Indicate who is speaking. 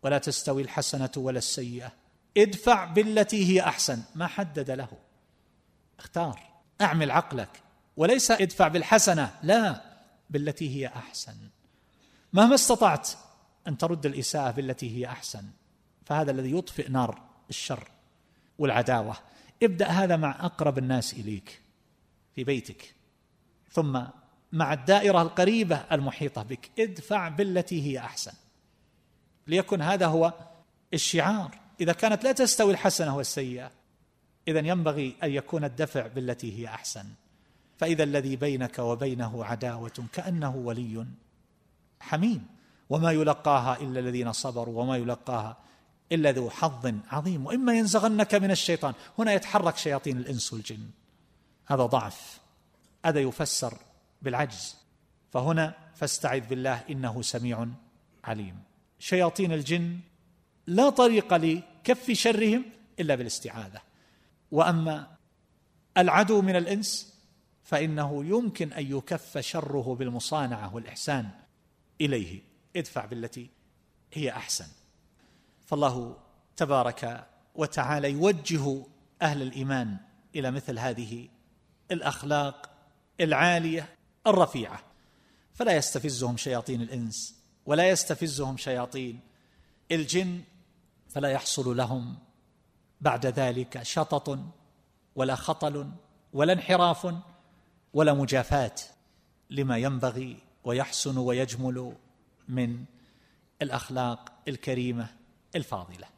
Speaker 1: ولا تستوي الحسنة ولا السيئة، ادفع بالتي هي أحسن. ما حدد له، اختار، أعمل عقلك، وليس ادفع بالحسنة، لا، بالتي هي أحسن. مهما استطعت أن ترد الإساءة بالتي هي أحسن، فهذا الذي يطفئ نار الشر والعداوة. ابدأ هذا مع أقرب الناس إليك في بيتك، ثم مع الدائرة القريبة المحيطة بك، ادفع بالتي هي أحسن، ليكن هذا هو الشعار. إذا كانت لا تستوي الحسنة والسيئة، إذن ينبغي أن يكون الدفع بالتي هي أحسن. فإذا الذي بينك وبينه عداوة كأنه ولي حميم، وما يلقاها إلا الذين صبروا وما يلقاها إلا ذو حظ عظيم. وإما ينزغنك من الشيطان، هنا يتحرك شياطين الإنس والجن، هذا ضعف، هذا يفسر بالعجز، فهنا فاستعذ بالله إنه سميع عليم. شياطين الجن لا طريق لكف شرهم إلا بالاستعاذة. وأما العدو من الإنس فإنه يمكن أن يكف شره بالمصانعة والإحسان إليه، ادفع بالتي هي أحسن. فالله تبارك وتعالى يوجه أهل الإيمان إلى مثل هذه الأخلاق العالية الرفيعة، فلا يستفزهم شياطين الإنس ولا يستفزهم شياطين الجن، فلا يحصل لهم بعد ذلك شطط ولا خطل ولا انحراف ولا مجافاة لما ينبغي ويحسن ويجمل من الأخلاق الكريمة الفاضلة.